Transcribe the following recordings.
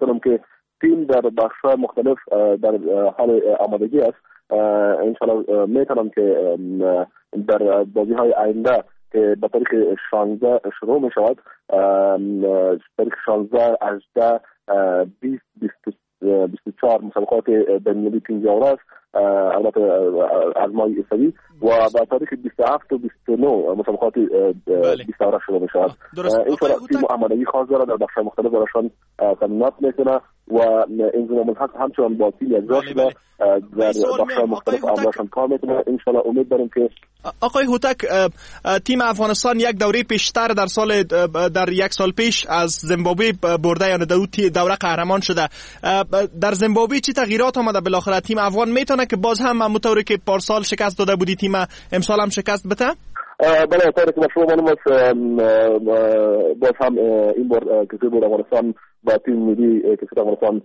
میکنم که تیم در بخش‌های مختلف در حال آمادگی است. انشالله میتونم که در بازی‌های آینده که به تاریخ 16 شروع می شود، تاریخ 16 18 20 24 مسابقات بین‌المللی تیم جوره است، البته از ماه اسفند، و با تاریخ 27 و 29 مسابقات 20 اوره شروع می شود. این تیم آمادگی خاص دارد، در بخش مختلف برایشان تمرینات میکنه و انضمام الحق همچنان با تیم اجرا شده در بخش مختلف عملشان کار میکنه. انشالله امید داریم که آقای هوتک، تیم افغانستان یک دوره پیشتر در یک سال پیش از زیمبابوه برده، یعنی دوره قهرمان شده. در زیمبابوه چی تغییرات آمده بالاخره؟ تیم افغان میتونه که باز هم همونطوری که پارسال شکست داده بودی تیم امسال هم شکست بده؟ بله، طوری که شما معلوم است باز هم این بار کشور افغانستان با تیم ملی کشور افغانستان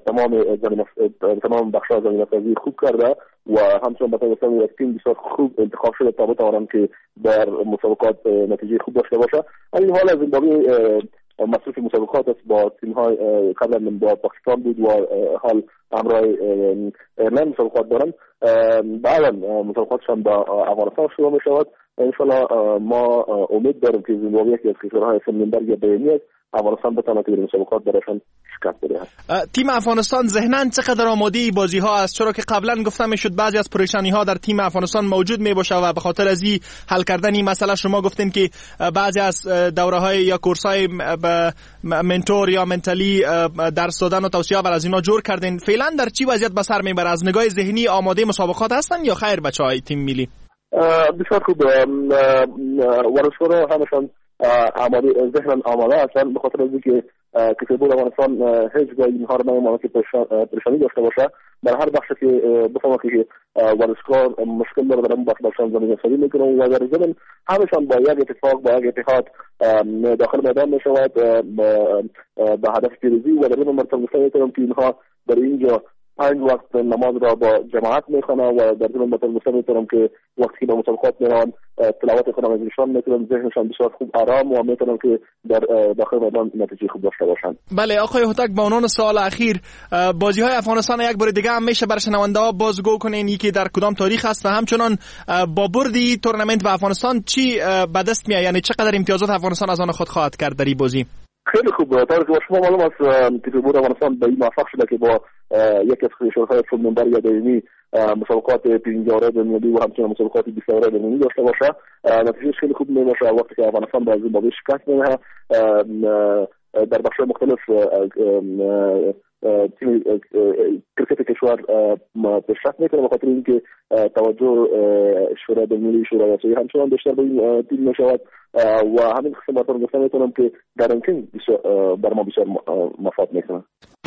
تمام بخش‌های زمین‌سازی خوب کرده و همچنین به طور یک تیم بسیار خوب انتخاب شده تا بتوانند که در مسابقات نتیجه خوب داشته باشه. این حال زیمبابوه مصروف مسابقات است، با تیم‌های قبلا با پاکستان بود و حال همراه ایرلند مسابقات دارند. بعدا مسابقاتشان با افغانستان شروع می‌شود. انشالله ما امید داریم که زیمبابوه یکی از کشورهای سمنبرگ بیرونی است، افغانستان بتواند که در مسابقات برایشان شکست بده. تیم افغانستان ذهناً چقدر آماده بازی‌ها است؟ چرا که قبلا گفته میشد بعضی از پریشانی‌ها در تیم افغانستان موجود میباشه و به خاطر از این حل کردن این مسئله شما گفتین که بعضی از دوره‌های یا کورس‌های منتور یا منتالی درس دادن و توصیه و از اینا جور کردین. فعلا در چی وضعیت به سر میبره؟ از نگاه ذهنی آماده مسابقات هستن یا خیر بچه‌های تیم ملی؟ بسیار خوب، ورزشکارها همشان ذهناً آماده هستند، به خاطر از اینکه کشور افغانستان هیچ گاه اینها رو نمی‌ماند که پریشانی داشته باشه. در هر بخشی که بفهمه که ورزشکار مشکل داره در اون بخشان زمین‌سازی میکنه و در ضمن همشان با یک اتفاق با یک اتحاد داخل میدان میشود به هدف پیروزی و در این مرتبه میتونم که اینها در اینجا 5 وقت نماز را با جماعت میخوانه و در ضمن مثلا میتونم که وقتی که به مسابقات میرن تلاوت خودم از ایشان میتونم ذهنشان بسیار خوب آرام و میتونم که در داخل میدان نتیجه خوب داشته باشند. بله آقای هوتک، با عنوان سوال اخیر، بازی های افغانستان یک بار دیگه هم میشه برای شنونده ها بازگو کنین یکی در کدام تاریخ است و همچنان با بردی تورنمنت به افغانستان چی به دست میاد، یعنی چقدر امتیازات افغانستان از آن خود خواهد کرد در این بازی؟ خیلی خوب، طوری که شما معلوم است کشور افغانستان به این موفق شده که با یک از کشورهای سمنبرگ بیرونی مسابقات پنجاره بین‌المللی و همچنین مسابقات 20 اوره بین‌المللی داشته باشه. نتیجه خیلی خوب میباشه وقتی که افغانستان به زیمبابوه شکست میده. در بخش‌های مختلف تیم کرکت کشور پیشرفت میکنه، به خاطر اینکه توجه شورای بین‌المللی، شورای آسیایی همچنان بیشتر به این تیم میشود و همین قسم باتون گفته میتونم که در رنکینگ بر ما بسیار مفاد میکنه.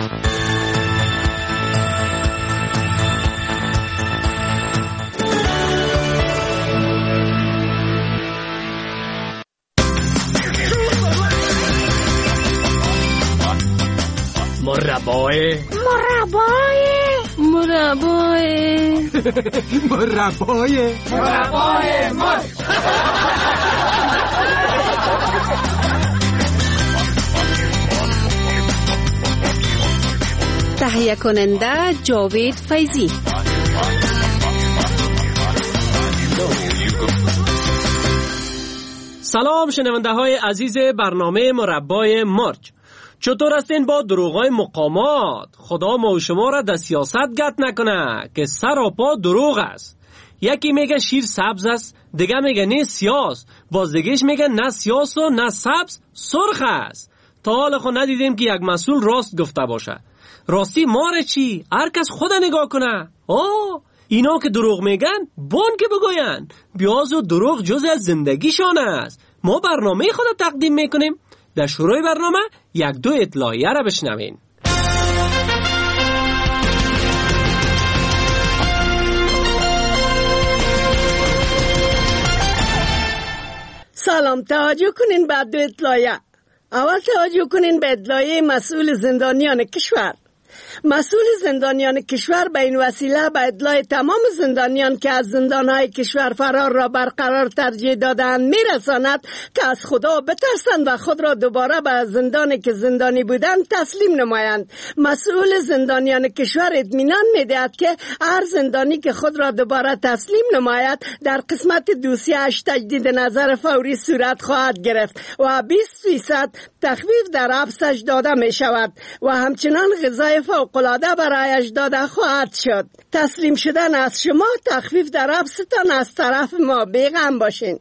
مربای تهیه کننده جاوید فیضی. سلام شنونده های عزیز برنامه مربای مرج، چطور هستین با دروغای مقامات؟ خدا ما و شما را در سیاست گت نکنه که سراپا دروغ است. یکی میگه شیر سبز است، دیگه میگه نه سیاس، باز دیگهش میگه نه سیاس و نه سبز سرخ است. تا حال خود ندیدیم که یک مسئول راست گفته باشه. راستی ماره چی؟ هر کس خود نگاه کنه. اینا که دروغ میگن بون که بگوین، بیاز و دروغ جز از زندگیشان است. ما برنامه خود تقدیم میکنیم. در شروع برنامه یک دو اطلاعیه را بشنوین. سلام، توجه کنین به دو اطلاعیه. اول توجه کنین به اطلاعیه مسئول زندانیان کشور. مسئول زندانیان کشور به این وسیله به اطلاع تمام زندانیان که از زندانهای کشور فرار را برقرار ترجیح دادند میرساند که از خدا بترسند و خود را دوباره به زندانی که زندانی بودند تسلیم نمایند. مسئول زندانیان کشور اطمینان میدهد که هر زندانی که خود را دوباره تسلیم نماید در قسمت دوسیه‌اش تجدید نظر فوری صورت خواهد گرفت و 20% تخفیف در حبسش داده می شود و همچنان غذای فوق‌العاده برایش داده خواهد شد. تسلیم شدن از شما تخفیف در حبستان از طرف ما. بیغم باشین.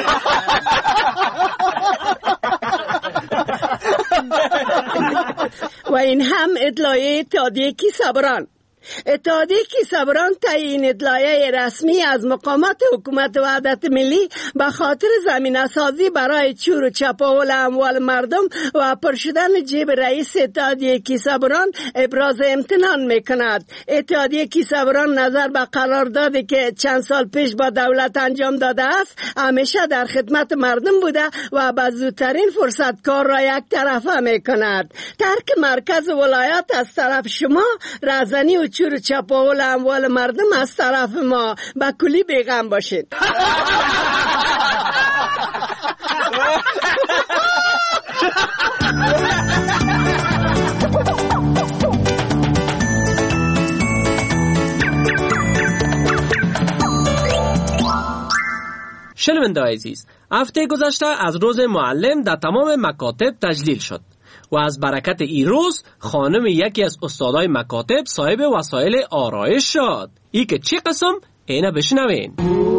و این هم ادعای اتحادیه کیسه‌بران. اتحادیه کیسه‌بران تعیین اطلاعیه رسمی از مقامات حکومت وحدت ملی به خاطر زمینه‌سازی برای چور و چپاول اموال مردم و پر شدن جیب رئیس اتحادیه کیسه‌بران ابراز امتنان می‌کند. اتحادیه کیسه‌بران نظر به قراردادی که چند سال پیش با دولت انجام داده است همیشه در خدمت مردم بوده و به زودترین فرصت کار را یک طرفه می‌کند. ترک مرکز ولایت از طرف شما، رهزنی و چور چپاول اموال مردم از طرف ما. با کلی بیغم باشید. شنوندگان عزیز، هفته گذشته از روز معلم در تمام مکاتب تجلیل شد و از برکت این روز خانم یکی از استادای مکاتب صاحب وسایل آرایش شد. ای که چی قسم؟ اینه بشنوین.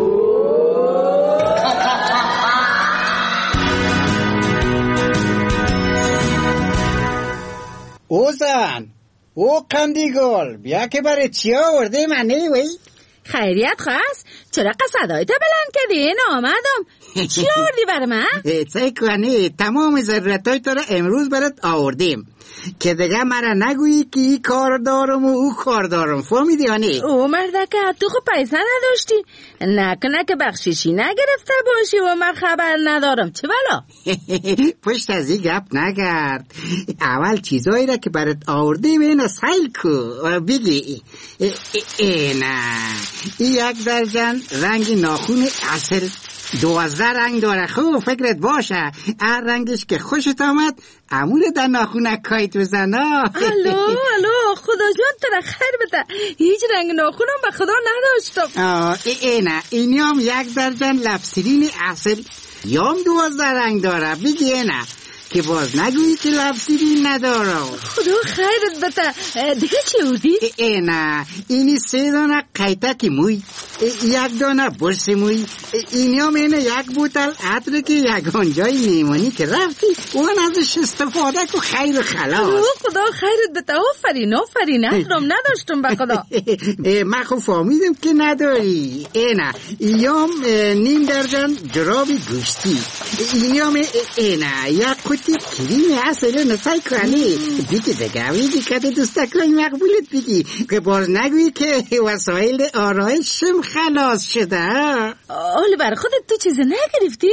او زن، او قندیگل، بیا که برای چی آورده من نیوی؟ خیریت خواست؟ چرا قصدایتا بلند کردی؟ این آمدم. چی آوردی برای من؟ سعی کنی تمام ضرورتای تو را امروز برات آوردیم که دیگه مرا نگویی که ای کار دارم و او کار دارم. فهمیدی یا نه؟ او مردکه تو خب پیسه نداشتی؟ نکنه که بخشیشی نگرفته باشی و من خبر ندارم. چه بلا؟ پشت از این گپ نگرد. اول چیزایی را که برات آوردیم اینو سیل کو بگی. نه این یک درجن رنگ ناخون اصل 12 رنگ داره. خوب فکرت باشه هر رنگش که خوشت آمد امونه در ناخونک کایت بزنا. الو خدا جان تر خیر بده. هیچ رنگ ناخونم به خدا نداشتم. نه اینی هم یک درجن لبسرین اصل یام 12 رنگ داره. بگی نه که باز نگویی که لبسیرین ندارم. خدا خیرت بده. دیگه چی بودی؟ نه اینی 3 دانه قیتک موی، 1 دانه برس موی، اینی هم اینه 1 بوتل عطر که یگانجای میمونی که رفتی اون ازش استفاده که خیر خلاص. خدا خیرت بده. آفرین ندارم نداشتم به خدا. من خب فهمیدم که نداری. نه ایام 1/2 درجن جرابی گوشتی، اینی هم نه 1 قطی کریم اصلا نسای کنی. بگی دیگه بگی که دوستکای مقبولت بگی که باز نگویی که وسایل آرایشم خلاص شده. حالا برای خودت تو چیز نگرفتی؟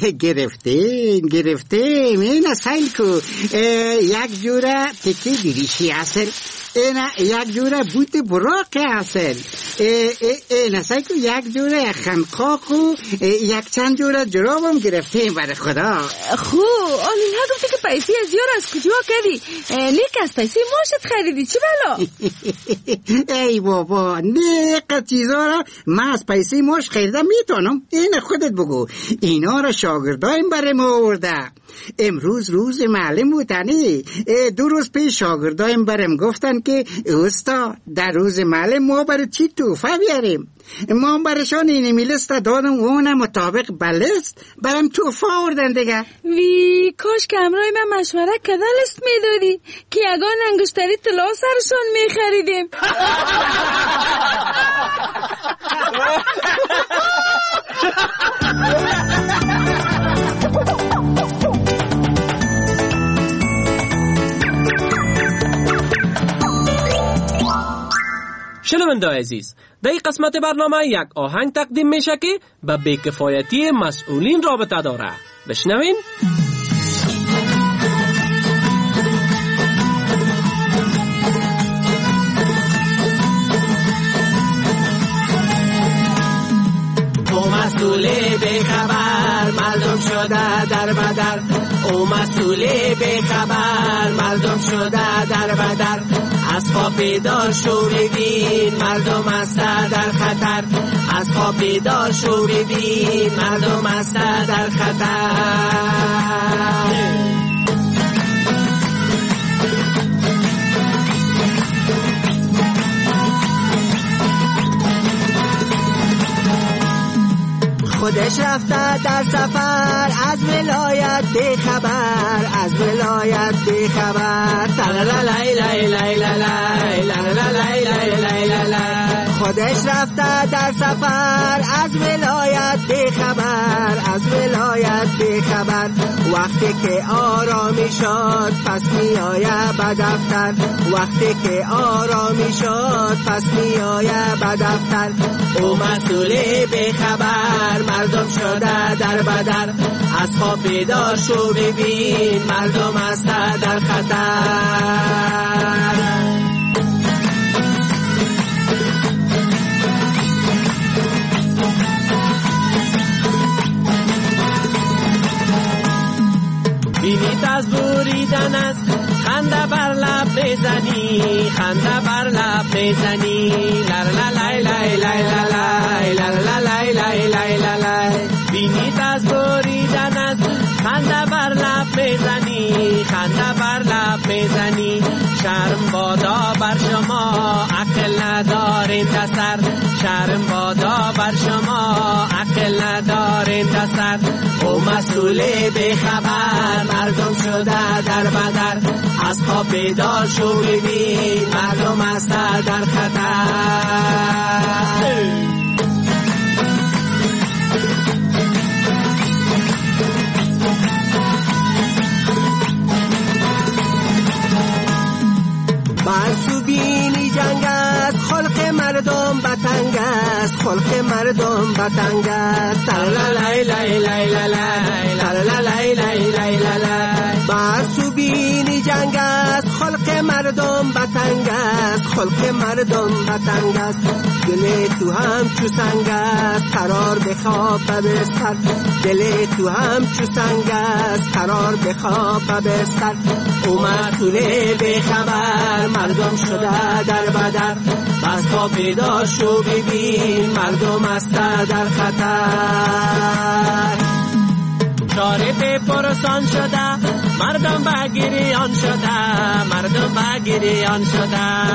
گرفتیم این سیل کو. 1 جوره تکی بریشی اصل، اینا 1 جوره بوت براق اصل، اینا سعی کو 1 جوره خنقاق و 1 چند جوره جرابم گرفتیم برای خدا. خو آلی نگفتی که پیسی از یار از کجا کردی؟ نیک از پیسی ماشت خریدی چی بلا؟ ای بابا نیک چیزا را من از پیسی ماش خریدم میتونم. این خودت بگو. اینا را شاگردایم برای ما آورده. امروز روز معلم بودنی. 2 روز پیش شاگردایم برام گفتن که استاد در روز معلم ما برای چی تحفه بیاریم. ما برشان این میلست دادم و اونم مطابق بلست برام تحفه آوردن دیگه. وی کاش که همراه من مشوره کده لست میدادی که یگان انگشتری طلا سرشان میخریدیم. شنوندگان عزیز، در این قسمت برنامه یک آهنگ تقدیم میشه که به بی‌کفایتی مسئولین رابطه داره. بشنوین. شده در بدر. او مسئول بیخبر مردم شده در بدر. از خواب بیدار شو ببین مردم است در خطر. از خواب بیدار شو ببین مردم است در خطر. خودش رفته در سفر از ولایت بیخبر. از ولایت بیخبر. خودش رفته در سفر از ولایت بیخبر. از ولایت بیخبر. وقتی که آرامی شد پس می آید به دفتر. وقتی که آرامی شد پس می آید به دفتر. او مسئول بیخبر مردم شده در بدر. از خواب بیدار شو ببین مردم است در خطر. بینید از بریدن است خنده بر لب میزنی. خنده بر لب میزنی. بینید از بریدن است خنده بر لب میزنی. خنده بر لب میزنی. شرم بادا بر شما عقل ندارین دسر. شرم بادا بر شما عقل ندارین دسر. او مسئول بیخبر مردم شده در بدر. از خواب بیدار شو ببین مردم است در خطر. بینی جنگ است خلق مردم بتنگ است. خلق مردم بتنگ است. برسو بینی جنگ است خلق مردم بتنگ است. خلق مردم بتنگ است. دل تو هم چو سنگ است قرار بخواب بستر. دل تو هم چو سنگ است قرار بخواب بستر. او مسئول بیخبر مردم شده در بدر. بس پا بیدار شو ببین مردم است در خطر. چاره به پرسان شده مردم بگیریان شده. مردم بگیریان شده.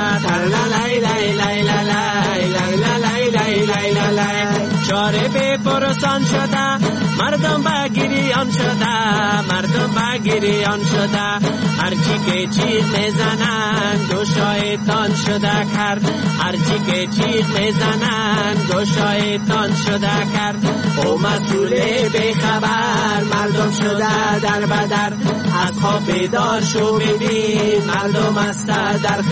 چاره به پرسان شده مردم بگیریان شده. مردم بگیریان شده. هرچی که چیغ میزنن گوشایتان شده کرد. هرچی که چیغ میزنن گوشایتان شده کرد. او مسئول بیخبر مردم شده در بدر. از خواب بیدار شو ببین مردم است در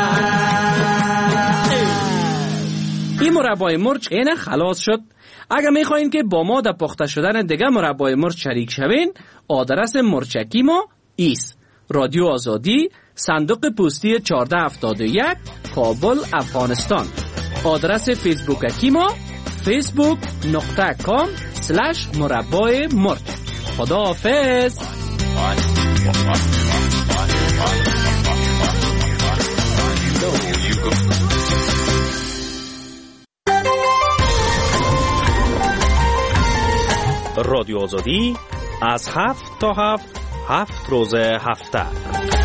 خطر. این مربای مرچ اینه خلاص شد. اگر میخواین که با ما در پخته شدن دیگه مربای مرچ شریک شوین، آدرس مرچکی ما ایست: رادیو آزادی، صندوق پستی 1471، کابل، افغانستان. آدرس فیسبوکی ما facebook.com/مربای مرچ. خدا حافظ. رادیو آزادی از 7 تا 7 روز هفته.